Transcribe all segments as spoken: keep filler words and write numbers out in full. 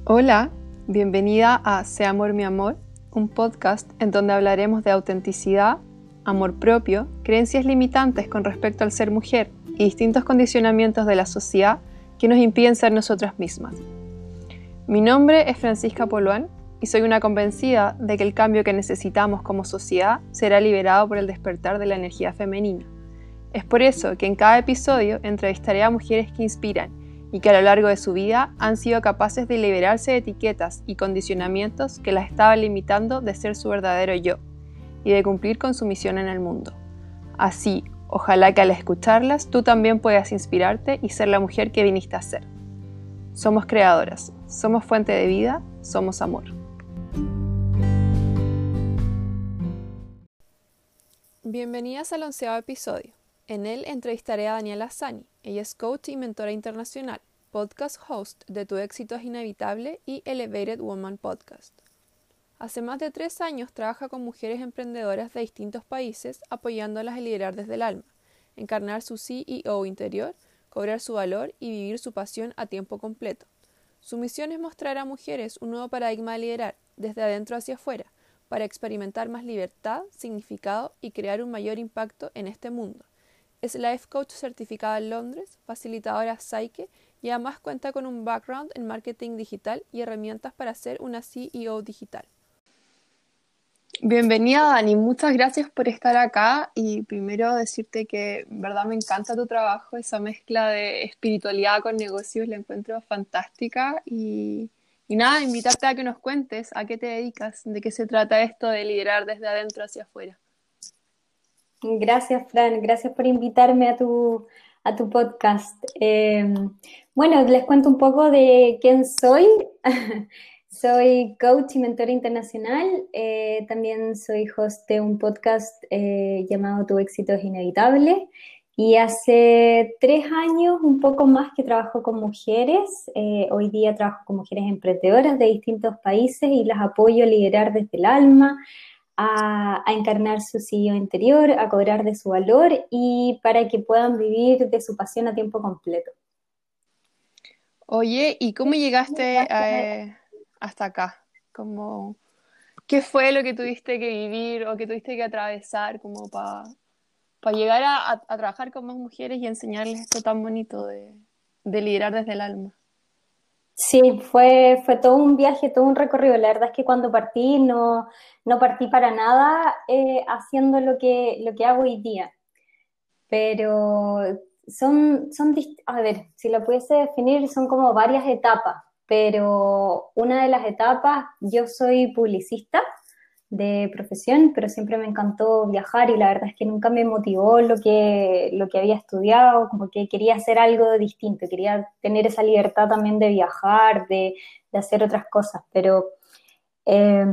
Hola, bienvenida a Sea Amor Mi Amor, un podcast en donde hablaremos de autenticidad, amor propio, creencias limitantes con respecto al ser mujer y distintos condicionamientos de la sociedad que nos impiden ser nosotras mismas. Mi nombre es Francisca Poloán y soy una convencida de que el cambio que necesitamos como sociedad será liberado por el despertar de la energía femenina. Es por eso que en cada episodio entrevistaré a mujeres que inspiran y que a lo largo de su vida han sido capaces de liberarse de etiquetas y condicionamientos que las estaban limitando de ser su verdadero yo y de cumplir con su misión en el mundo. Así, ojalá que al escucharlas tú también puedas inspirarte y ser la mujer que viniste a ser. Somos creadoras, somos fuente de vida, somos amor. Bienvenidas al onceavo episodio. En él entrevistaré a Daniela Sani. Ella es coach y mentora internacional, podcast host de Tu Éxito es Inevitable y Elevated Woman Podcast. Hace más de tres años trabaja con mujeres emprendedoras de distintos países apoyándolas a liderar desde el alma, encarnar su C E O interior, cobrar su valor y vivir su pasión a tiempo completo. Su misión es mostrar a mujeres un nuevo paradigma de liderar, desde adentro hacia afuera, para experimentar más libertad, significado y crear un mayor impacto en este mundo. Es life coach certificada en Londres, facilitadora Psyche y además cuenta con un background en marketing digital y herramientas para ser una C E O digital. Bienvenida, Dani, muchas gracias por estar acá y primero decirte que en verdad me encanta tu trabajo, esa mezcla de espiritualidad con negocios la encuentro fantástica y, y nada, invitarte a que nos cuentes a qué te dedicas, de qué se trata esto de liderar desde adentro hacia afuera. Gracias, Fran. Gracias por invitarme a tu, a tu podcast. Eh, bueno, les cuento un poco de quién soy. Soy coach y mentora internacional. Eh, también soy host de un podcast eh, llamado Tu Éxito es Inevitable. Y hace tres años, un poco más, que trabajo con mujeres. Eh, hoy día trabajo con mujeres emprendedoras de distintos países y las apoyo a liderar desde el alma, A, a encarnar su C E O interior, a cobrar de su valor y para que puedan vivir de su pasión a tiempo completo. Oye, ¿y cómo llegaste a- hasta acá? ¿Cómo, qué fue lo que tuviste que vivir o que tuviste que atravesar como para llegar a, a- a trabajar con más mujeres y enseñarles esto tan bonito de, de liderar desde el alma? Sí, fue, fue todo un viaje, todo un recorrido. La verdad es que cuando partí no, no partí para nada eh, haciendo lo que, lo que hago hoy día. Pero son, son, dist- a ver, si lo pudiese definir, son como varias etapas, pero una de las etapas, yo soy publicista de profesión, pero siempre me encantó viajar y la verdad es que nunca me motivó lo que, lo que había estudiado, como que quería hacer algo distinto, quería tener esa libertad también de viajar, de, de hacer otras cosas, pero eh,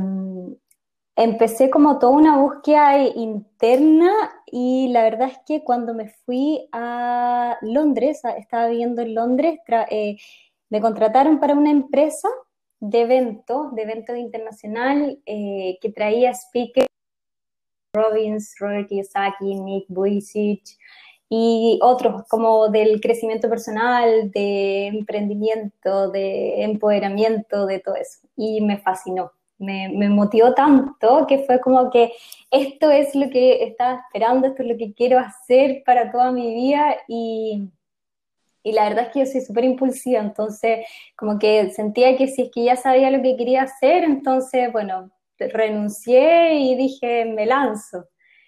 empecé como toda una búsqueda interna y la verdad es que cuando me fui a Londres, a- estaba viviendo en Londres, tra- eh, me contrataron para una empresa de eventos, de eventos internacional eh, que traía speakers, Robbins, Robert Kiyosaki, Nick Vujicic y otros como del crecimiento personal, de emprendimiento, de empoderamiento, de todo eso. Y me fascinó, me, me motivó tanto que fue como que esto es lo que estaba esperando, esto es lo que quiero hacer para toda mi vida y... Y la verdad es que yo soy súper impulsiva, entonces como que sentía que si es que ya sabía lo que quería hacer, entonces, bueno, renuncié y dije, me lanzo.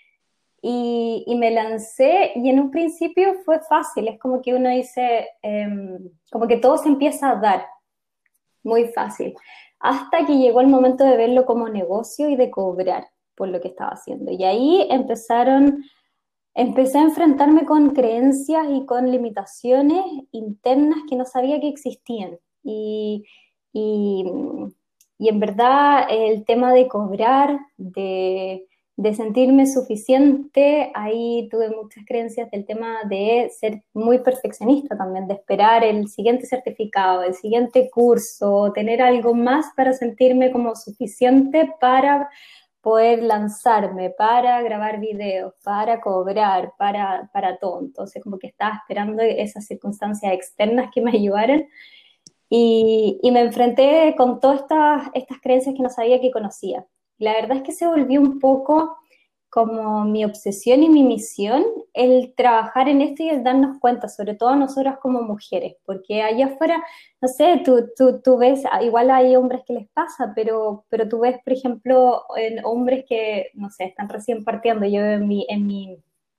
Y, y me lancé y en un principio fue fácil, es como que uno dice, eh, como que todo se empieza a dar, muy fácil, hasta que llegó el momento de verlo como negocio y de cobrar por lo que estaba haciendo. Y ahí empezaron, empecé a enfrentarme con creencias y con limitaciones internas que no sabía que existían. Y, y, y en verdad el tema de cobrar, de, de sentirme suficiente, ahí tuve muchas creencias del tema de ser muy perfeccionista también, de esperar el siguiente certificado, el siguiente curso, tener algo más para sentirme como suficiente para poder lanzarme, para grabar videos, para cobrar, para, para todo. Entonces como que estaba esperando esas circunstancias externas que me ayudaran Y, y me enfrenté con todas estas, estas creencias que no sabía que conocía. La verdad es que se volvió un poco como mi obsesión y mi misión el trabajar en esto y el darnos cuenta, sobre todo a nosotras como mujeres, porque allá afuera, no sé, tú, tú, tú ves, igual hay hombres que les pasa, pero, pero tú ves, por ejemplo, en hombres que, no sé, están recién partiendo. Yo en mi, en mi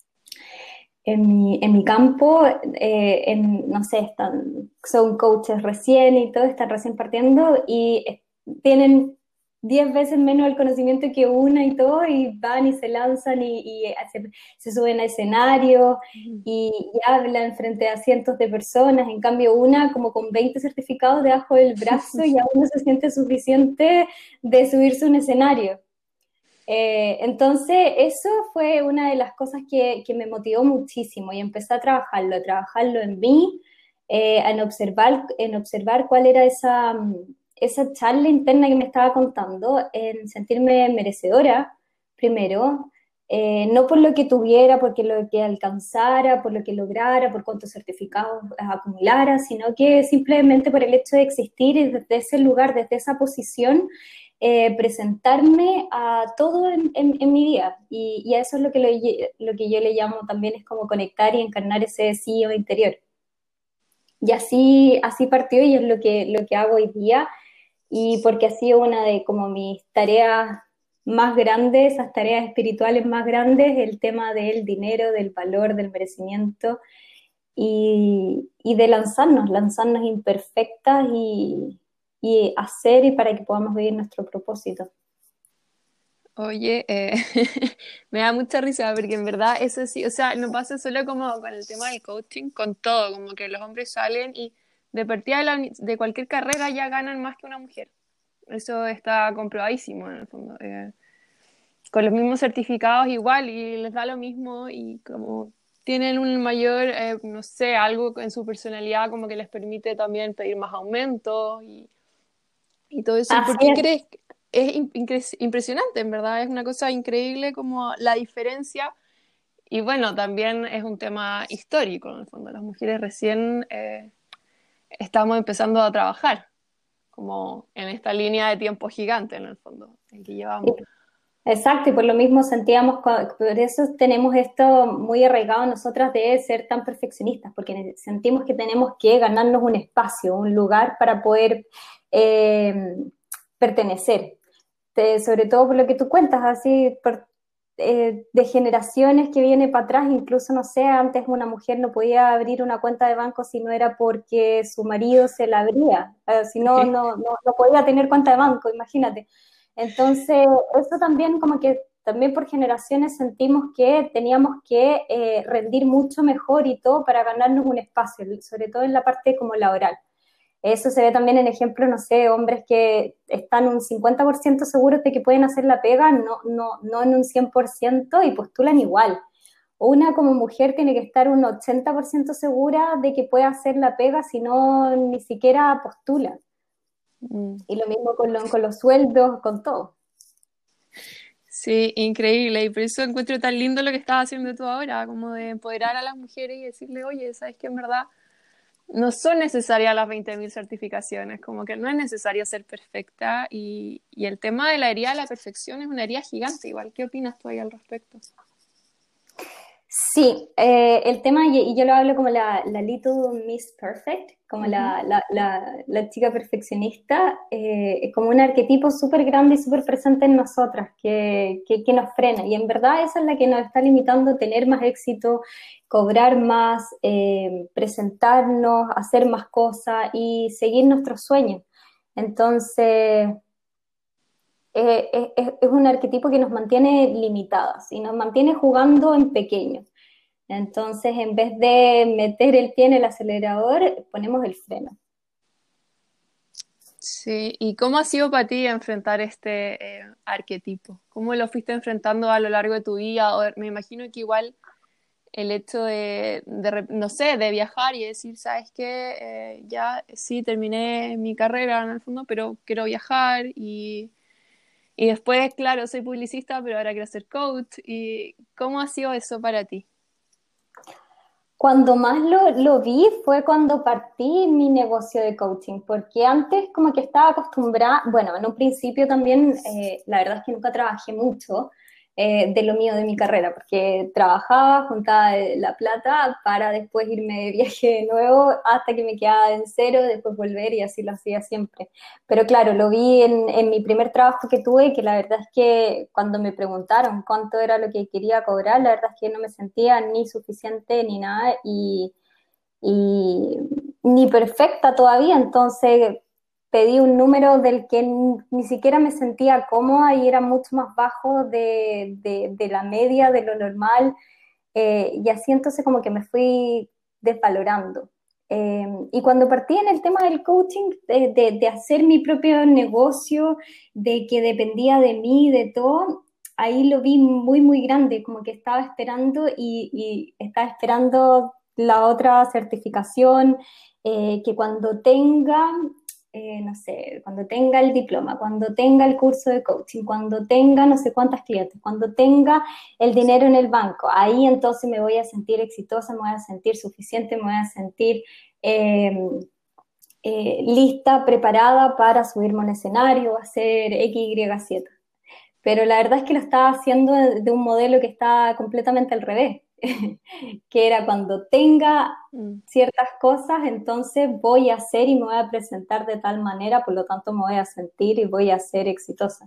en mi, en mi campo, eh, en, no sé, están, son coaches recién y todo, están recién partiendo y eh, tienen diez veces menos el conocimiento que una y todo, y van y se lanzan y, y se, se suben a escenario Ujú. y, y hablan frente a cientos de personas. En cambio, una como con veinte certificados debajo del brazo y aún no se siente suficiente de subirse a un escenario. Eh, entonces, eso fue una de las cosas que, que me motivó muchísimo y empecé a trabajarlo, a trabajarlo en mí, eh, en observar, en observar cuál era esa, mm, esa charla interna que me estaba contando, en sentirme merecedora, primero, eh, no por lo que tuviera, por lo que alcanzara, por lo que lograra, por cuántos certificados acumulara, sino que simplemente por el hecho de existir y desde ese lugar, desde esa posición, eh, presentarme a todo en, en, en mi vida. Y, y, a eso es lo que, lo, lo que yo le llamo también, es como conectar y encarnar ese C E O interior. Y así, así partió y es lo que, lo que hago hoy día, y porque ha sido una de como mis tareas más grandes, esas tareas espirituales más grandes, el tema del dinero, del valor, del merecimiento y, y de lanzarnos, lanzarnos imperfectas y, y hacer y para que podamos vivir nuestro propósito. Oye, eh, me da mucha risa porque en verdad eso sí, o sea, no pasa solo como con el tema del coaching, con todo, como que los hombres salen y de partida de, la uni- de cualquier carrera ya ganan más que una mujer. Eso está comprobadísimo en el fondo. Eh, con los mismos certificados igual y les da lo mismo y como tienen un mayor, eh, no sé, algo en su personalidad como que les permite también pedir más aumentos y, y todo eso. ¿Y por Así qué es. crees? que Es im- incre- impresionante, en verdad, es una cosa increíble como la diferencia. Y bueno, también es un tema histórico, en el fondo. Las mujeres recién eh, estamos empezando a trabajar, como en esta línea de tiempo gigante, en el fondo, en que llevamos. Exacto, y por lo mismo sentíamos, co- por eso tenemos esto muy arraigado en nosotras de ser tan perfeccionistas, porque sentimos que tenemos que ganarnos un espacio, un lugar para poder eh, pertenecer. Te- sobre todo por lo que tú cuentas, así por, eh, de generaciones que viene para atrás, incluso no sé, antes una mujer no podía abrir una cuenta de banco si no era porque su marido se la abría, eh, si no, Sí. no, no, no podía tener cuenta de banco, imagínate. Entonces, eso también como que también por generaciones sentimos que teníamos que eh, rendir mucho mejor y todo para ganarnos un espacio, sobre todo en la parte como laboral. Eso se ve también en ejemplos, no sé, hombres que están un cincuenta por ciento seguros de que pueden hacer la pega, no, no, no en un cien por ciento, y postulan igual. Una como mujer tiene que estar un ochenta por ciento segura de que puede hacer la pega, si no ni siquiera postula. Mm. Y lo mismo con, lo- con los sueldos, con todo. Sí, increíble. Y por eso encuentro tan lindo lo que estás haciendo tú ahora, como de empoderar a las mujeres y decirle, oye, ¿sabes qué? En verdad no son necesarias las veinte mil certificaciones, como que no es necesario ser perfecta y, y el tema de la herida de la perfección es una herida gigante igual. ¿Qué opinas tú ahí al respecto? Sí, eh, el tema, y, y yo lo hablo como la, la Little Miss Perfect, como Ujú. la, la, la, la chica perfeccionista, eh, es como un arquetipo súper grande y súper presente en nosotras, que, que, que nos frena. Y en verdad esa es la que nos está limitando a tener más éxito, cobrar más, eh, presentarnos, hacer más cosas y seguir nuestros sueños. Entonces, eh, es, es- es un arquetipo que nos mantiene limitadas y nos mantiene jugando en pequeño. Entonces, en vez de meter el pie en el acelerador, ponemos el freno. Sí, ¿y cómo ha sido para ti enfrentar este eh, arquetipo? ¿Cómo lo fuiste enfrentando a lo largo de tu vida? O me imagino que igual el hecho de, de re- no sé, de viajar y decir, ¿sabes qué? Eh, ya sí terminé mi carrera en el fondo, pero quiero viajar y, y después, claro, soy publicista, pero ahora quiero ser coach. ¿Y cómo ha sido eso para ti? Cuando más lo, lo vi fue cuando partí mi negocio de coaching, porque antes como que estaba acostumbrada, bueno, en un principio también, eh, la verdad es que nunca trabajé mucho eh, de lo mío, de mi carrera, porque trabajaba, juntaba eh, la plata para después irme de viaje de nuevo hasta que me quedaba en cero, después volver y así lo hacía siempre. Pero claro, lo vi en, en mi primer trabajo que tuve, que la verdad es que cuando me preguntaron cuánto era lo que quería cobrar, la verdad es que no me sentía ni suficiente ni nada y, y ni perfecta todavía, entonces pedí un número del que ni, ni siquiera me sentía cómoda y era mucho más bajo de, de, de la media, de lo normal, eh, y así entonces como que me fui desvalorando. Eh, y cuando partí en el tema del coaching, de, de, de hacer mi propio negocio, de que dependía de mí, de todo, ahí lo vi muy, muy grande, como que estaba esperando y, y estaba esperando la otra certificación, eh, que cuando tenga, eh, no sé, cuando tenga el diploma, cuando tenga el curso de coaching, cuando tenga no sé cuántas clientes, cuando tenga el dinero en el banco, ahí entonces me voy a sentir exitosa, me voy a sentir suficiente, me voy a sentir eh, eh, lista, preparada para subirme a un escenario, hacer X, Y, Z. Pero la verdad es que lo estaba haciendo de, de un modelo que está completamente al revés, que era cuando tenga Mm. ciertas cosas, entonces voy a hacer y me voy a presentar de tal manera, por lo tanto me voy a sentir y voy a ser exitosa.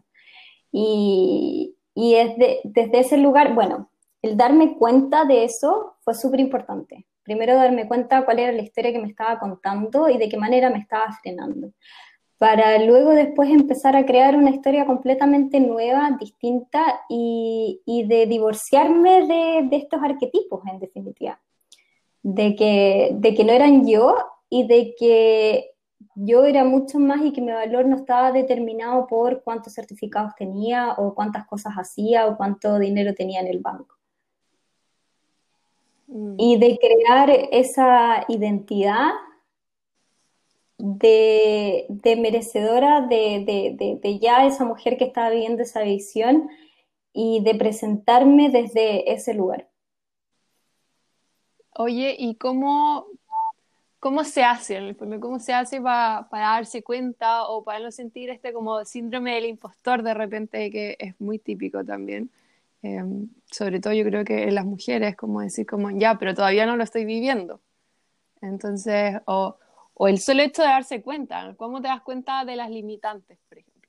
Y, y desde, desde ese lugar, bueno, el darme cuenta de eso fue súper importante. Primero darme cuenta cuál era la historia que me estaba contando y de qué manera me estaba frenando, para luego después empezar a crear una historia completamente nueva, distinta y, y de divorciarme de, de estos arquetipos, en definitiva, de que, de que no eran yo y de que yo era mucho más y que mi valor no estaba determinado por cuántos certificados tenía o cuántas cosas hacía o cuánto dinero tenía en el banco. Mm. Y de crear esa identidad de, de merecedora de, de, de, de ya esa mujer que estaba viviendo esa visión y de presentarme desde ese lugar. Oye, ¿y cómo, cómo se hace en el fondo? ¿Cómo se hace pa- para darse cuenta o para no sentir este como síndrome del impostor de repente que es muy típico también? Eh, Sobre todo yo creo que en las mujeres, como decir como, ya, pero todavía no lo estoy viviendo. Entonces, o, o el solo hecho de darse cuenta, ¿cómo te das cuenta de las limitantes, por ejemplo?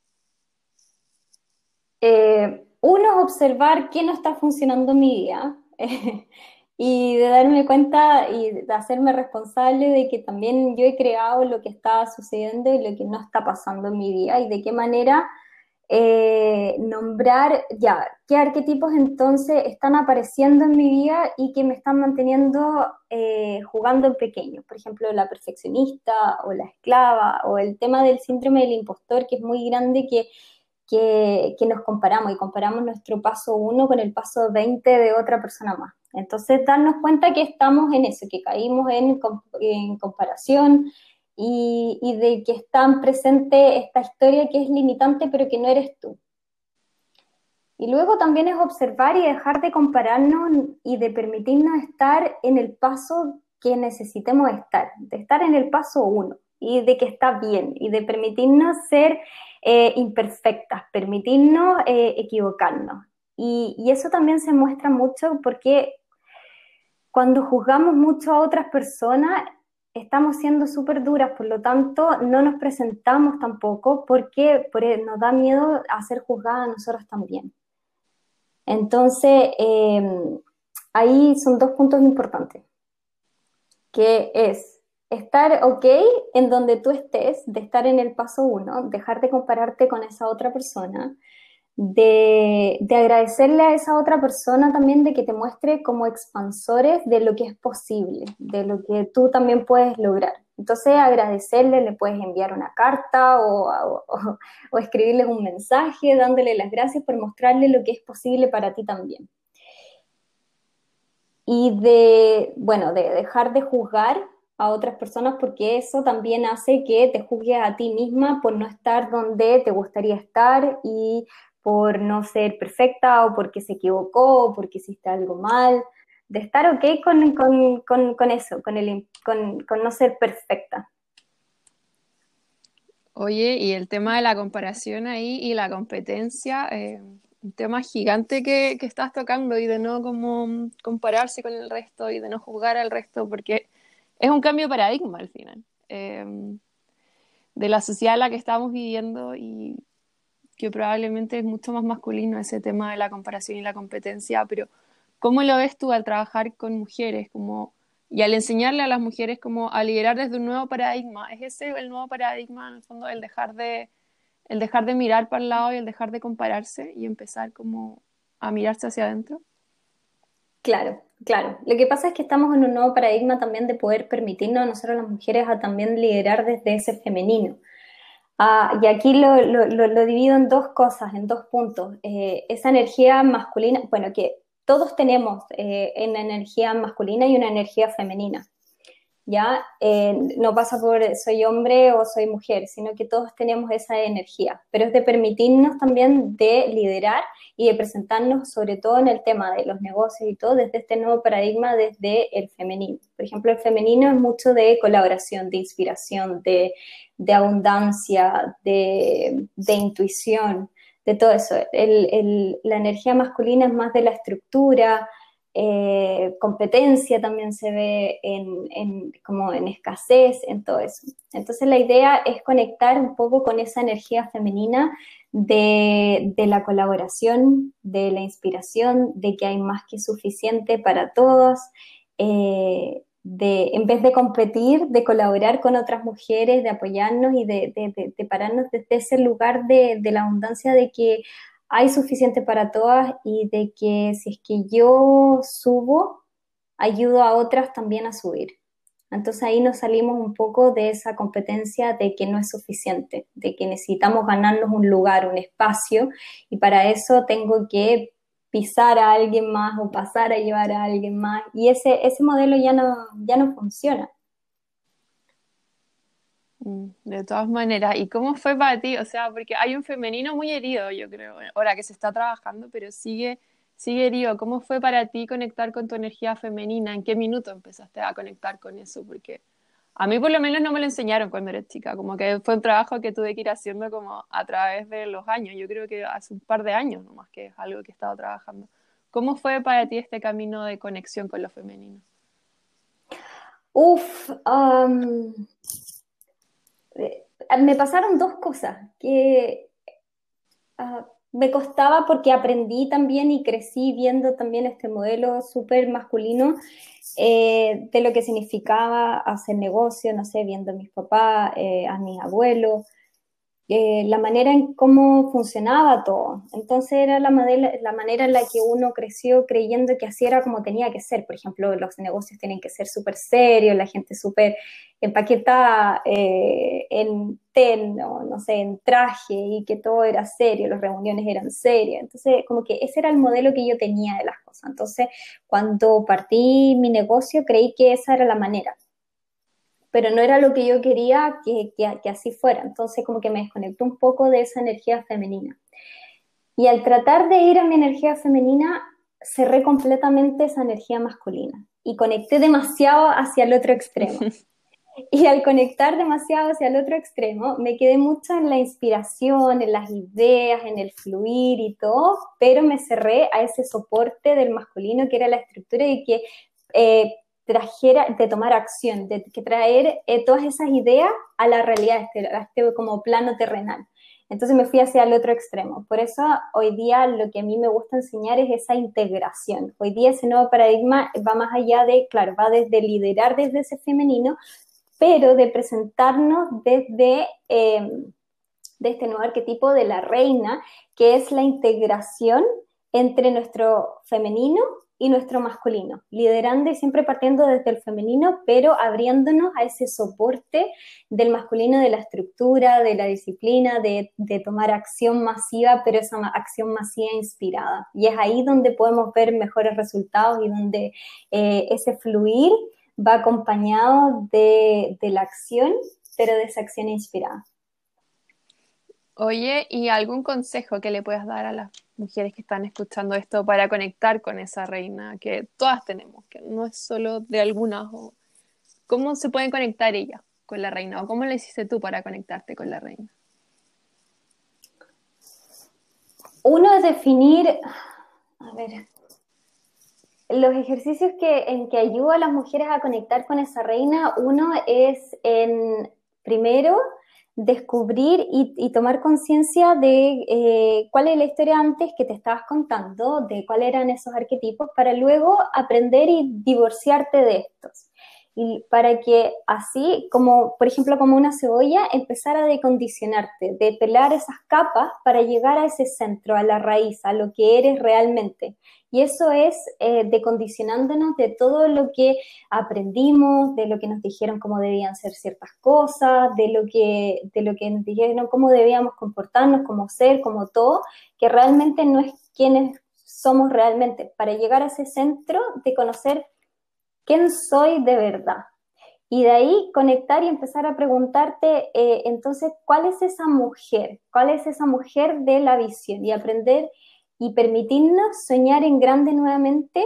Eh, uno, observar qué no está funcionando en mi vida y de darme cuenta y de hacerme responsable de que también yo he creado lo que está sucediendo y lo que no está pasando en mi vida y de qué manera eh, nombrar ya qué arquetipos entonces están apareciendo en mi vida y que me están manteniendo eh, jugando en pequeño. Por ejemplo, la perfeccionista o la esclava o el tema del síndrome del impostor, que es muy grande, que que, que, nos comparamos y comparamos nuestro paso uno con el paso veinte de otra persona más. Entonces, darnos cuenta que estamos en eso, que caímos en, en comparación y, y de que está presente esta historia que es limitante, pero que no eres tú. Y luego también es observar y dejar de compararnos y de permitirnos estar en el paso que necesitemos estar, de estar en el paso uno y de que está bien y de permitirnos ser eh, imperfectas, permitirnos eh, equivocarnos. Y, y eso también se muestra mucho porque cuando juzgamos mucho a otras personas, estamos siendo súper duras, por lo tanto, no nos presentamos tampoco porque, porque nos da miedo a ser juzgadas a nosotros también. Entonces, eh, ahí son dos puntos importantes, que es estar ok en donde tú estés, de estar en el paso uno, dejar de compararte con esa otra persona, de, de agradecerle a esa otra persona también de que te muestre como expansores de lo que es posible, de lo que tú también puedes lograr. Entonces, agradecerle, le puedes enviar una carta o, o, o escribirles un mensaje dándole las gracias por mostrarle lo que es posible para ti también. Y de, bueno, de dejar de juzgar a otras personas porque eso también hace que te juzgues a ti misma por no estar donde te gustaría estar y por no ser perfecta o porque se equivocó o porque hiciste algo mal. de estar ok con, con, con, con eso, con, el, con, con no ser perfecta. Oye, y el tema de la comparación ahí y la competencia, eh, un tema gigante que, que estás tocando y de no como compararse con el resto y de no juzgar al resto, porque es un cambio de paradigma al final, eh, de la sociedad en la que estamos viviendo y que probablemente es mucho más masculino ese tema de la comparación y la competencia, pero ¿cómo lo ves tú al trabajar con mujeres como, y al enseñarle a las mujeres como a liderar desde un nuevo paradigma? ¿Es ese el nuevo paradigma, en el fondo, el dejar de, el dejar de mirar para el lado y el dejar de compararse y empezar como a mirarse hacia adentro? Claro, claro. Lo que pasa es que estamos en un nuevo paradigma también de poder permitirnos a nosotros las mujeres a también liderar desde ese femenino. Ah, y aquí lo, lo, lo, lo divido en dos cosas, en dos puntos. Eh, esa energía masculina, bueno, que todos tenemos eh, una energía masculina y una energía femenina. ¿Ya? Eh, no pasa por soy hombre o soy mujer, sino que todos tenemos esa energía, pero es de permitirnos también de liderar y de presentarnos, sobre todo en el tema de los negocios y todo, desde este nuevo paradigma, desde el femenino. Por ejemplo, el femenino es mucho de colaboración, de inspiración, de, de abundancia, de, de intuición, de todo eso. El, el, la energía masculina es más de la estructura. Eh, competencia también se ve en, en, como en escasez, en todo eso. Entonces la idea es conectar un poco con esa energía femenina de, de la colaboración, de la inspiración, de que hay más que suficiente para todos, eh, de, en vez de competir, de colaborar con otras mujeres, de apoyarnos y de, de, de, de pararnos desde ese lugar de, de la abundancia, de que hay suficiente para todas y de que si es que yo subo, ayudo a otras también a subir. Entonces ahí nos salimos un poco de esa competencia de que no es suficiente, de que necesitamos ganarnos un lugar, un espacio, y para eso tengo que pisar a alguien más o pasar a llevar a alguien más, y ese, ese modelo ya no, ya no funciona. Mm, De todas maneras, ¿y cómo fue para ti? O sea, porque hay un femenino muy herido, yo creo, ahora que se está trabajando, pero sigue, sigue herido. ¿Cómo fue para ti conectar con tu energía femenina? ¿En qué minuto empezaste a conectar con eso? Porque a mí por lo menos no me lo enseñaron cuando era chica, como que fue un trabajo que tuve que ir haciendo como a través de los años. Yo creo que hace un par de años nomás que es algo que he estado trabajando. ¿Cómo fue para ti este camino de conexión con lo femenino? Uf, um, me pasaron dos cosas que uh, me costaba porque aprendí también y crecí viendo también este modelo súper masculino eh, de lo que significaba hacer negocio, no sé, viendo a mis papás, eh, a mis abuelos, eh, la manera en cómo funcionaba todo. Entonces era la manera, la manera en la que uno creció creyendo que así era como tenía que ser. Por ejemplo, los negocios tienen que ser súper serios, la gente súper empaquetada eh, en ten, no, no sé, en traje, y que todo era serio, las reuniones eran serias. Entonces, como que ese era el modelo que yo tenía de las cosas. Entonces, cuando partí mi negocio, creí que esa era la manera, pero no era lo que yo quería que, que, que así fuera. Entonces como que me desconectó un poco de esa energía femenina. Y al tratar de ir a mi energía femenina, cerré completamente esa energía masculina y conecté demasiado hacia el otro extremo. Y al conectar demasiado hacia el otro extremo, me quedé mucho en la inspiración, en las ideas, en el fluir y todo, pero me cerré a ese soporte del masculino que era la estructura y que eh, trajera, de tomar acción, de que traer eh, todas esas ideas a la realidad, este, a este como plano terrenal. Entonces me fui hacia el otro extremo. Por eso hoy día lo que a mí me gusta enseñar es esa integración. Hoy día ese nuevo paradigma va más allá de, claro, va desde liderar desde ese femenino, pero de presentarnos desde eh, de este nuevo arquetipo de la reina, que es la integración entre nuestro femenino y nuestro masculino, liderando y siempre partiendo desde el femenino, pero abriéndonos a ese soporte del masculino, de la estructura, de la disciplina, de, de tomar acción masiva, pero esa acción masiva inspirada. Y es ahí donde podemos ver mejores resultados y donde eh, ese fluir va acompañado de, de la acción, pero de esa acción inspirada. Oye, ¿y algún consejo que le puedas dar a las mujeres que están escuchando esto para conectar con esa reina que todas tenemos, que no es solo de algunas? O ¿cómo se pueden conectar ellas con la reina? ¿O cómo le hiciste tú para conectarte con la reina? Uno es definir, a ver, los ejercicios que, en que ayuda a las mujeres a conectar con esa reina. Uno es en, primero, descubrir y, y tomar conciencia de eh, cuál es la historia antes que te estabas contando, de cuáles eran esos arquetipos, para luego aprender y divorciarte de estos. Y para que así, como por ejemplo como una cebolla, empezar a decondicionarte, de pelar esas capas para llegar a ese centro, a la raíz, a lo que eres realmente. Y eso es eh, decondicionándonos de todo lo que aprendimos, de lo que nos dijeron cómo debían ser ciertas cosas, de lo que, de lo que nos dijeron cómo debíamos comportarnos, cómo ser, como todo, que realmente no es quienes somos realmente, para llegar a ese centro de conocer quién soy de verdad. Y de ahí conectar y empezar a preguntarte, eh, entonces, ¿cuál es esa mujer? ¿Cuál es esa mujer de la visión? Y aprender y permitirnos soñar en grande nuevamente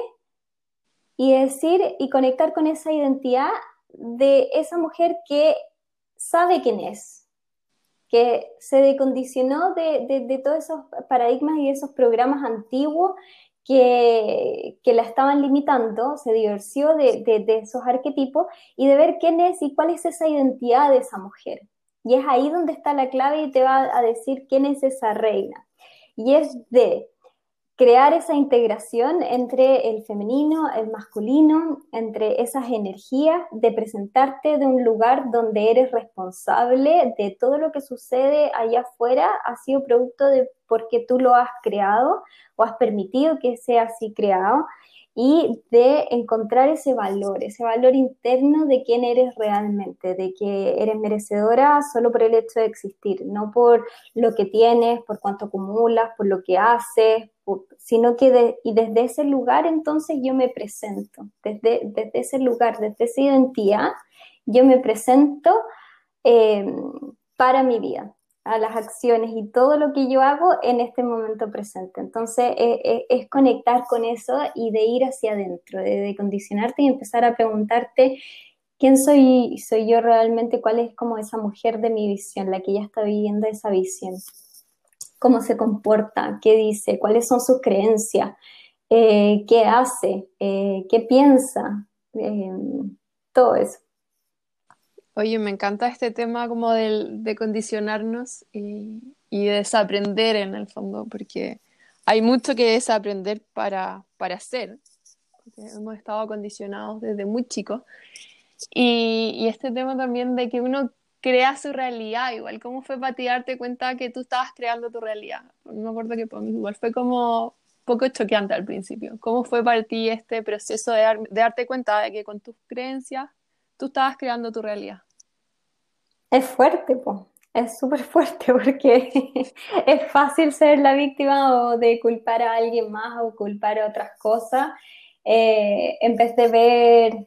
y decir y conectar con esa identidad de esa mujer que sabe quién es, que se decondicionó de, de, de todos esos paradigmas y de esos programas antiguos que, que la estaban limitando, se divorció de, de, de esos arquetipos y de ver quién es y cuál es esa identidad de esa mujer. Y es ahí donde está la clave y te va a decir quién es esa reina. Y es de crear esa integración entre el femenino, el masculino, entre esas energías, de presentarte de un lugar donde eres responsable de todo lo que sucede allá afuera, ha sido producto de porque tú lo has creado o has permitido que sea así creado, y de encontrar ese valor, ese valor interno de quién eres realmente, de que eres merecedora solo por el hecho de existir, no por lo que tienes, por cuánto acumulas, por lo que haces, por, sino que de, y desde ese lugar entonces yo me presento, desde, desde ese lugar, desde esa identidad, yo me presento eh, para mi vida, a las acciones y todo lo que yo hago en este momento presente. Entonces eh, eh, es conectar con eso y de ir hacia adentro, de, de condicionarte y empezar a preguntarte quién soy, soy yo realmente, cuál es como esa mujer de mi visión, la que ya está viviendo esa visión, cómo se comporta, qué dice, cuáles son sus creencias, eh, qué hace, eh, qué piensa, eh, todo eso. Oye, me encanta este tema como del, de condicionarnos y, y desaprender en el fondo, porque hay mucho que desaprender para, para ser, porque hemos estado condicionados desde muy chicos. Y, y este tema también de que uno crea su realidad, igual, ¿cómo fue para ti darte cuenta que tú estabas creando tu realidad? Me acuerdo que para mí igual fue como un poco choqueante al principio. ¿Cómo fue para ti este proceso de, dar- de darte cuenta de que con tus creencias tú estabas creando tu realidad? Es fuerte, po. Es súper fuerte porque es fácil ser la víctima o de culpar a alguien más o culpar a otras cosas, eh, en vez de ver,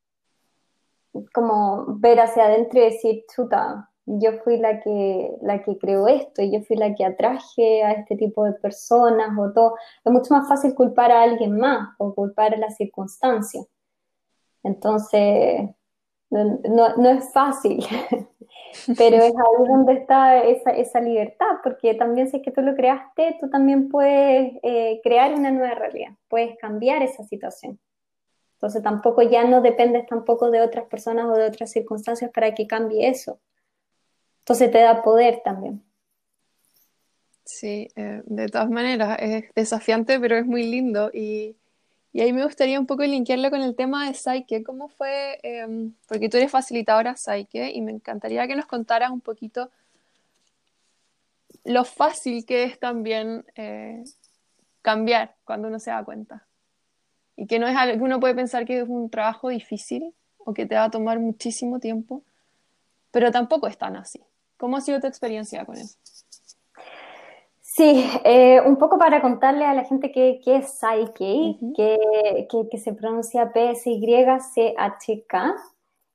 como ver hacia adentro y decir, chuta, yo fui la que, la que creó esto y yo fui la que atraje a este tipo de personas o todo. Es mucho más fácil culpar a alguien más o culpar a las circunstancias. Entonces, no, no, no es fácil. Pero es ahí donde está esa, esa libertad, porque también si es que tú lo creaste, tú también puedes eh, crear una nueva realidad, puedes cambiar esa situación. Entonces tampoco ya no dependes tampoco de otras personas o de otras circunstancias para que cambie eso. Entonces te da poder también. Sí, eh, de todas maneras es desafiante, pero es muy lindo. Y, y ahí me gustaría un poco linkearlo con el tema de Saike. ¿Cómo fue? Em, porque tú eres facilitadora Saike y me encantaría que nos contaras un poquito lo fácil que es también eh, cambiar cuando uno se da cuenta. Y que no es algo que uno puede pensar que es un trabajo difícil o que te va a tomar muchísimo tiempo, pero tampoco es tan así. ¿Cómo ha sido tu experiencia con eso? Sí, eh, un poco para contarle a la gente que, que es Psyche, Ujú. que, que, que se pronuncia P S Y C H K.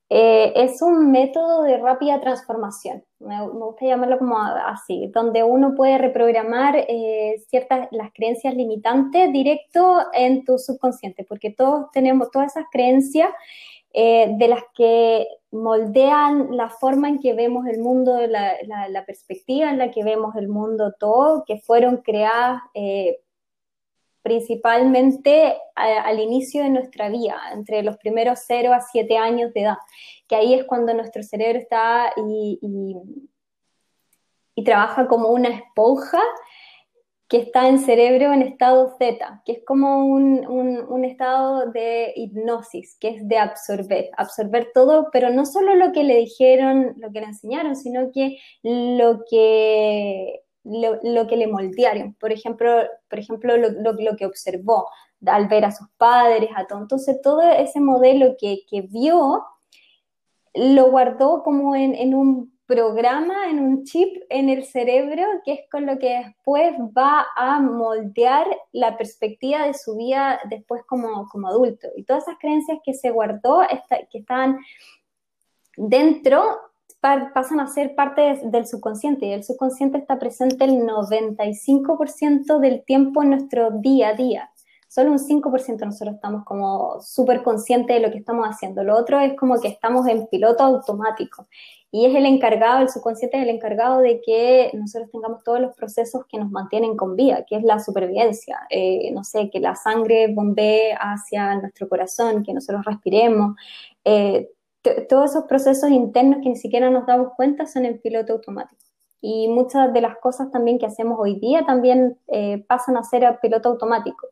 Eh, es un método de rápida transformación, me, me gusta llamarlo como así, donde uno puede reprogramar eh, ciertas, las creencias limitantes directo en tu subconsciente, porque todos tenemos todas esas creencias eh, de las que moldean la forma en que vemos el mundo, la, la, la perspectiva en la que vemos el mundo todo, que fueron creadas eh, principalmente a, al inicio de nuestra vida, entre los primeros cero a siete años de edad, que ahí es cuando nuestro cerebro está y, y, y trabaja como una esponja que está en cerebro en estado Z, que es como un, un, un estado de hipnosis, que es de absorber, absorber todo, pero no solo lo que le dijeron, lo que le enseñaron, sino que lo que, lo, lo que le moldearon. Por ejemplo, por ejemplo lo, lo, lo que observó al ver a sus padres, a todo. Entonces, todo ese modelo que, que vio, lo guardó como en, en un programa, en un chip en el cerebro, que es con lo que después va a moldear la perspectiva de su vida después como, como adulto. Y todas esas creencias que se guardó, está, que estaban dentro, pa, pasan a ser parte de, del subconsciente, y el subconsciente está presente el noventa y cinco por ciento del tiempo en nuestro día a día. Solo un cinco por ciento nosotros estamos como súper conscientes de lo que estamos haciendo. Lo otro es como que estamos en piloto automático. Y es el encargado, el subconsciente es el encargado de que nosotros tengamos todos los procesos que nos mantienen con vida, que es la supervivencia. Eh, no sé, que la sangre bombee hacia nuestro corazón, que nosotros respiremos. Eh, t- todos esos procesos internos que ni siquiera nos damos cuenta son en piloto automático. Y muchas de las cosas también que hacemos hoy día también eh, pasan a ser a piloto automático.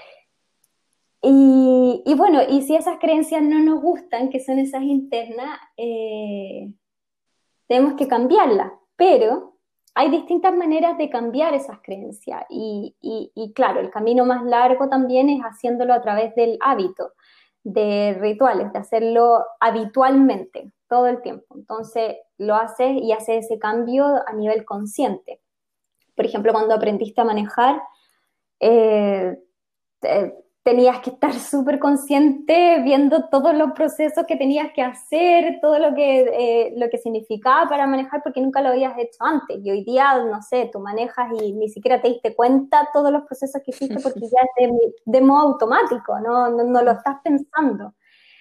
Y, y, bueno, y si esas creencias no nos gustan, que son esas internas, eh, tenemos que cambiarlas, pero hay distintas maneras de cambiar esas creencias y, y, y claro, el camino más largo también es haciéndolo a través del hábito, de rituales, de hacerlo habitualmente, todo el tiempo. Entonces lo haces y haces ese cambio a nivel consciente. Por ejemplo, cuando aprendiste a manejar, eh, eh, tenías que estar súper consciente viendo todos los procesos que tenías que hacer, todo lo que, eh, lo que significaba para manejar, porque nunca lo habías hecho antes. Y hoy día, no sé, tú manejas y ni siquiera te diste cuenta todos los procesos que hiciste porque ya es de, de modo automático, no, no, no lo estás pensando.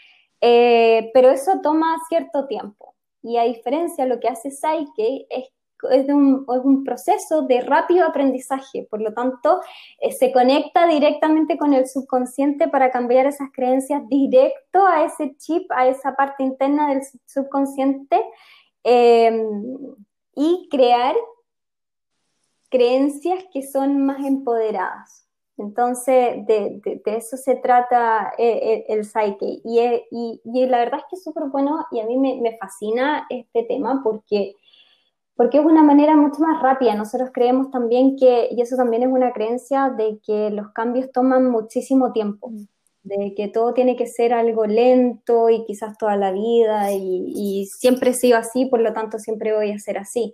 Eh, pero eso toma cierto tiempo. Y a diferencia, lo que hace Psyche es es, de un, es un proceso de rápido aprendizaje, por lo tanto, eh, se conecta directamente con el subconsciente para cambiar esas creencias directo a ese chip, a esa parte interna del subconsciente eh, y crear creencias que son más empoderadas. Entonces, de, de, de eso se trata el, el Psyche. Y, y, y la verdad es que es súper bueno y a mí me, me fascina este tema porque porque es una manera mucho más rápida. Nosotros creemos también que, y eso también es una creencia, de que los cambios toman muchísimo tiempo, de que todo tiene que ser algo lento y quizás toda la vida, y, y siempre he sido así, por lo tanto siempre voy a ser así.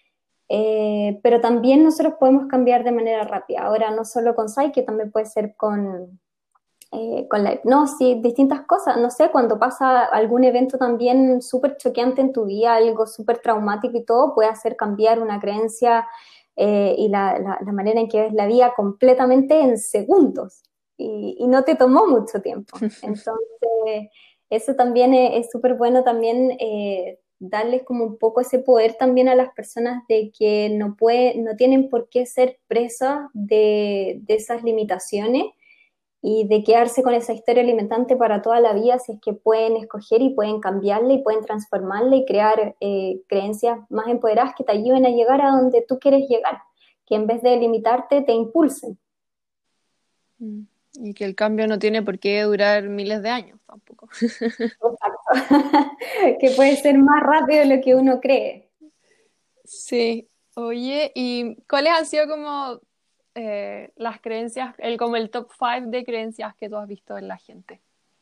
Eh, pero también nosotros podemos cambiar de manera rápida. Ahora, no solo con Psyche, también puede ser con... Eh, con la hipnosis, distintas cosas, no sé, cuando pasa algún evento también súper choqueante en tu vida, algo súper traumático y todo, puede hacer cambiar una creencia eh, y la, la, la manera en que ves la vida completamente en segundos y, y no te tomó mucho tiempo. Entonces, eso también es súper bueno también eh, darles como un poco ese poder también a las personas de que no, puede, no tienen por qué ser presas de, de esas limitaciones y de quedarse con esa historia alimentante para toda la vida, si es que pueden escoger y pueden cambiarla y pueden transformarla y crear eh, creencias más empoderadas que te ayuden a llegar a donde tú quieres llegar, que en vez de limitarte te impulsen. Y que el cambio no tiene por qué durar miles de años tampoco. Exacto. Que puede ser más rápido de lo que uno cree. Sí, oye, ¿y cuáles han sido como eh, las creencias, el, como el top five de creencias que tú has visto en la gente?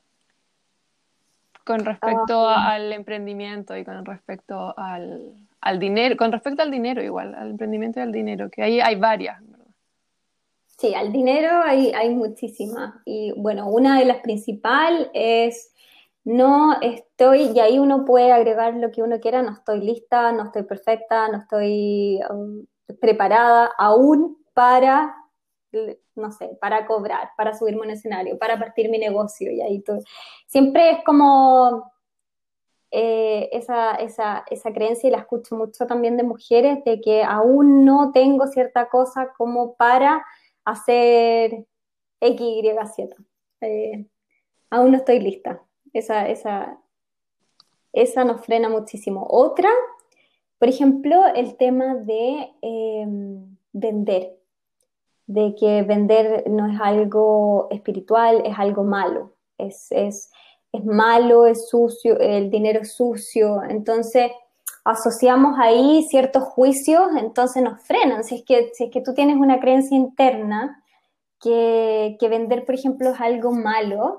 Con respecto Um, a- al emprendimiento y con respecto al, al dinero, con respecto al dinero igual, al emprendimiento y al dinero, que ahí hay varias, ¿verdad? sí, al dinero hay, hay muchísimas. Y bueno, una de las principales es no estoy, y ahí uno puede agregar lo que uno quiera, no estoy lista, no estoy perfecta, no estoy um, preparada aún para, no sé, para cobrar, para subirme a un escenario, para partir mi negocio, y ahí todo. Siempre es como eh, esa, esa, esa creencia, y la escucho mucho también de mujeres, de que aún no tengo cierta cosa como para hacer X, Y, Z. Eh, aún no estoy lista. Esa, esa, esa nos frena muchísimo. Otra, por ejemplo, el tema de eh, vender, de que vender no es algo espiritual, es algo malo, es, es, es malo, es sucio, el dinero es sucio, entonces asociamos ahí ciertos juicios, entonces nos frenan. Si es que, si es que tú tienes una creencia interna que, que vender, por ejemplo, es algo malo,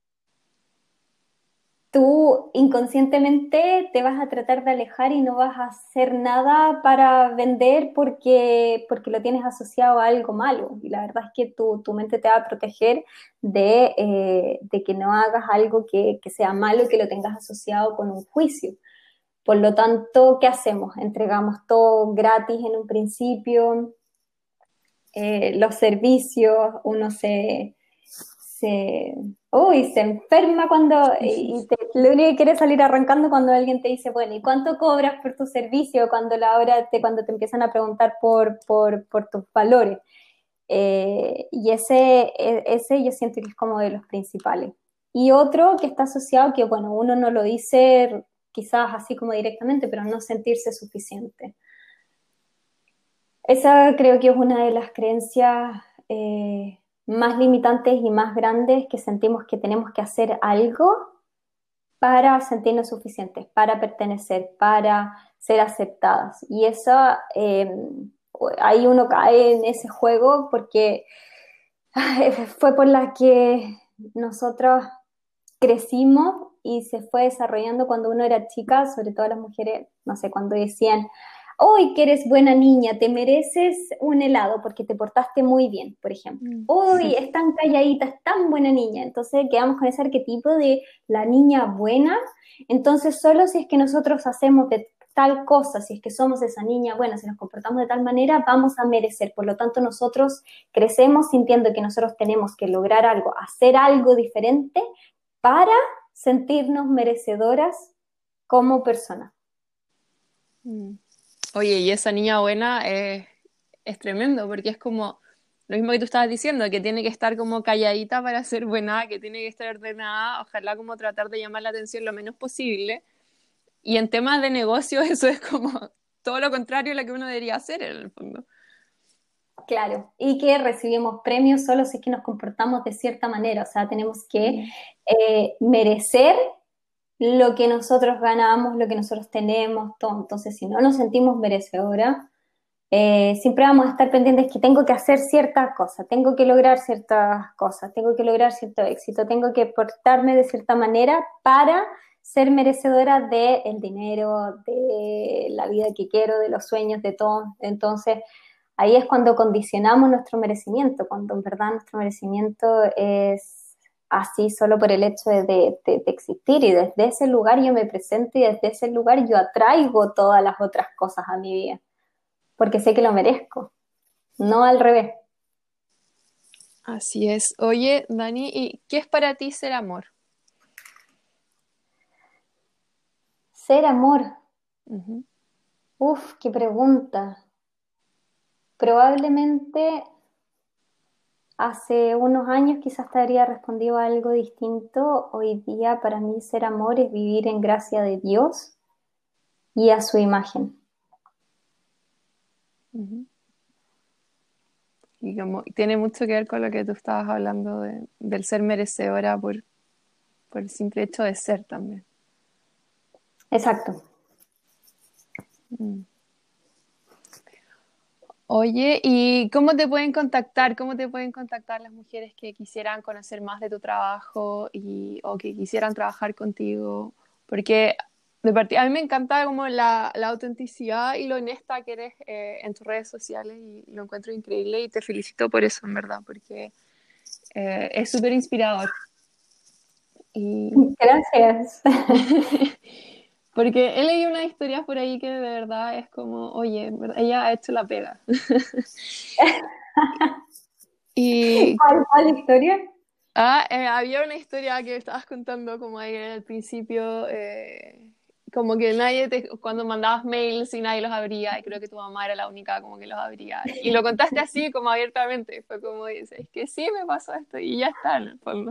tú inconscientemente te vas a tratar de alejar y no vas a hacer nada para vender porque, porque lo tienes asociado a algo malo. Y la verdad es que tu, tu mente te va a proteger de, eh, de que no hagas algo que, que sea malo y que lo tengas asociado con un juicio. Por lo tanto, ¿qué hacemos? Entregamos todo gratis en un principio, eh, los servicios, uno se se, uy, se enferma cuando, y te, lo único que quiere es salir arrancando cuando alguien te dice, bueno, ¿y cuánto cobras por tu servicio? Cuando la hora te, cuando te empiezan a preguntar por, por, por tus valores. Eh, y ese, e- ese yo siento que es como de los principales. Y otro que está asociado, que bueno, uno no lo dice quizás así como directamente, pero no sentirse suficiente. Esa creo que es una de las creencias eh, más limitantes y más grandes, que sentimos que tenemos que hacer algo para sentirnos suficientes, para pertenecer, para ser aceptadas. Y eso, eh, ahí uno cae en ese juego porque ay, fue por la que nosotros crecimos y se fue desarrollando cuando uno era chica, sobre todo las mujeres, no sé, cuando decían, hoy que eres buena niña, te mereces un helado porque te portaste muy bien, por ejemplo. Mm. Hoy es tan calladita, es tan buena niña. Entonces quedamos con ese arquetipo de la niña buena. Entonces solo si es que nosotros hacemos de tal cosa, si es que somos esa niña buena, si nos comportamos de tal manera, vamos a merecer. Por lo tanto, nosotros crecemos sintiendo que nosotros tenemos que lograr algo, hacer algo diferente para sentirnos merecedoras como personas. Mm. Oye, y esa niña buena es, es tremendo, porque es como lo mismo que tú estabas diciendo, que tiene que estar como calladita para ser buena, que tiene que estar ordenada, ojalá como tratar de llamar la atención lo menos posible. Y en temas de negocio eso es como todo lo contrario a lo que uno debería hacer en el fondo. Claro, y que recibimos premios solo si es que nos comportamos de cierta manera, o sea, tenemos que Mm. eh, merecer lo que nosotros ganamos, lo que nosotros tenemos, todo. Entonces, si no nos sentimos merecedoras, eh, siempre vamos a estar pendientes que tengo que hacer ciertas cosas, tengo que lograr ciertas cosas, tengo que lograr cierto éxito, tengo que portarme de cierta manera para ser merecedora del dinero, de la vida que quiero, de los sueños, de todo. Entonces, ahí es cuando condicionamos nuestro merecimiento, cuando en verdad nuestro merecimiento es así solo por el hecho de, de, de, de existir, y desde ese lugar yo me presento y desde ese lugar yo atraigo todas las otras cosas a mi vida, porque sé que lo merezco, no al revés. Así es. Oye, Dani, ¿y qué es para ti ser amor? Ser amor, Ujú. uf, qué pregunta. Probablemente hace unos años quizás te habría respondido a algo distinto. Hoy día para mí ser amor es vivir en gracia de Dios y a su imagen. Ujú. Y como tiene mucho que ver con lo que tú estabas hablando de- del ser merecedora por, por el simple hecho de ser también. Exacto. Mm. Oye, ¿y cómo te pueden contactar? ¿Cómo te pueden contactar las mujeres que quisieran conocer más de tu trabajo y, o que quisieran trabajar contigo? Porque de partida, a mí me encanta como la, la autenticidad y lo honesta que eres eh, en tus redes sociales y lo encuentro increíble y te felicito por eso, en verdad, porque eh, es súper inspirador. Y... Gracias. Porque he leído unas historias por ahí que de verdad es como, oye, ella ha hecho la pega. y ¿Cuál, cuál historia? ah, eh, había una historia que estabas contando como ahí al principio, eh, como que nadie te, cuando mandabas mails y nadie los abría, y creo que tu mamá era la única como que los abría. Y lo contaste así, como abiertamente, fue como dices, es que sí me pasó esto y ya está en el fondo.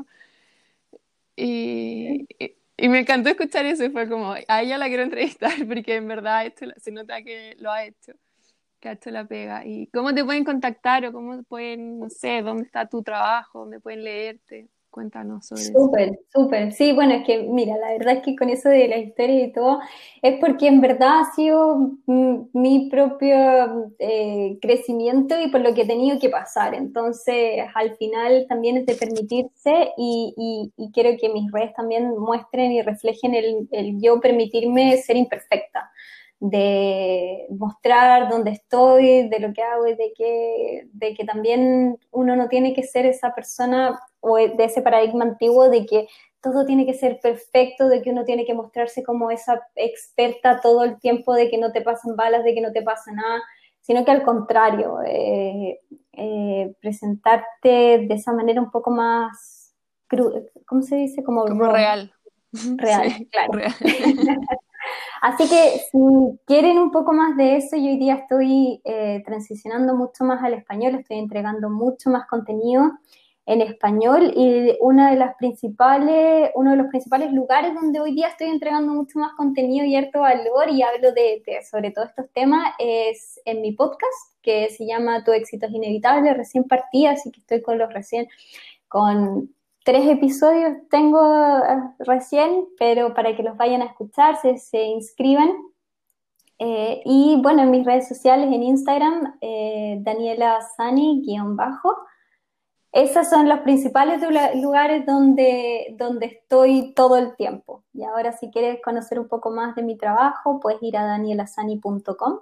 Y, y, y me encantó escuchar eso y fue como, a ella la quiero entrevistar porque en verdad esto, se nota que lo ha hecho, que ha hecho la pega. ¿Y cómo te pueden contactar o cómo pueden, no sé, dónde está tu trabajo, dónde pueden leerte? Cuéntanos sobre eso. Súper, súper. Sí, bueno, es que mira, la verdad es que con eso de la historia y todo, es porque en verdad ha sido mm, mi propio eh, crecimiento y por lo que he tenido que pasar. Entonces, al final también es de permitirse y, y, y quiero que mis redes también muestren y reflejen el, el yo permitirme ser imperfecta, de mostrar dónde estoy, de lo que hago y de que, de que también uno no tiene que ser esa persona o de ese paradigma antiguo de que todo tiene que ser perfecto, de que uno tiene que mostrarse como esa experta todo el tiempo, de que no te pasan balas, de que no te pasa nada, sino que al contrario, eh, eh, presentarte de esa manera un poco más, cru ¿cómo se dice? Como Como raw, real. real, Sí, claro. real. Así que si quieren un poco más de eso, yo hoy día estoy eh, transicionando mucho más al español, estoy entregando mucho más contenido en español y una de las principales, uno de los principales lugares donde hoy día estoy entregando mucho más contenido y harto valor y hablo de, de sobre todo estos temas es en mi podcast que se llama Tu éxito es inevitable, recién partí, así que estoy con los recién, con tres episodios tengo uh, recién, pero para que los vayan a escuchar, se, se inscriban. Eh, y bueno, en mis redes sociales, en Instagram, eh, Daniela Sani, guión bajo. Esos son los principales lugares donde, donde estoy todo el tiempo. Y ahora si quieres conocer un poco más de mi trabajo, puedes ir a danielasani punto com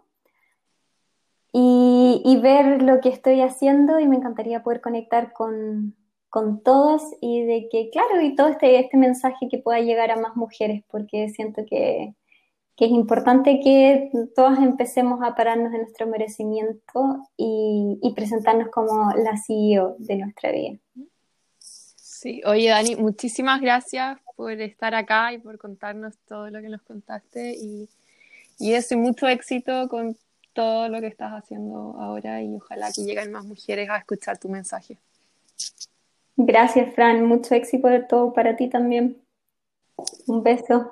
y, y ver lo que estoy haciendo y me encantaría poder conectar con, con todos y de que, claro, y todo este, este mensaje que pueda llegar a más mujeres, porque siento que, que es importante que todas empecemos a pararnos en nuestro merecimiento y, y presentarnos como la C E O de nuestra vida. Sí, oye Dani, muchísimas gracias por estar acá y por contarnos todo lo que nos contaste y, y eso, y mucho éxito con todo lo que estás haciendo ahora y ojalá que lleguen más mujeres a escuchar tu mensaje. Gracias, Fran. Mucho éxito de todo para ti también. Un beso.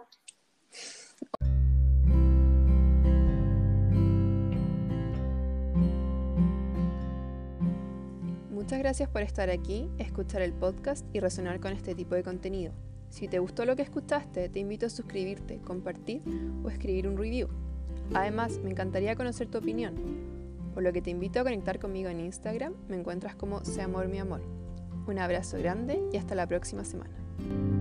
Muchas gracias por estar aquí, escuchar el podcast y resonar con este tipo de contenido. Si te gustó lo que escuchaste, te invito a suscribirte, compartir o escribir un review. Además, me encantaría conocer tu opinión, por lo que te invito a conectar conmigo en Instagram, me encuentras como Sea Amor Mi Amor. Un abrazo grande y hasta la próxima semana.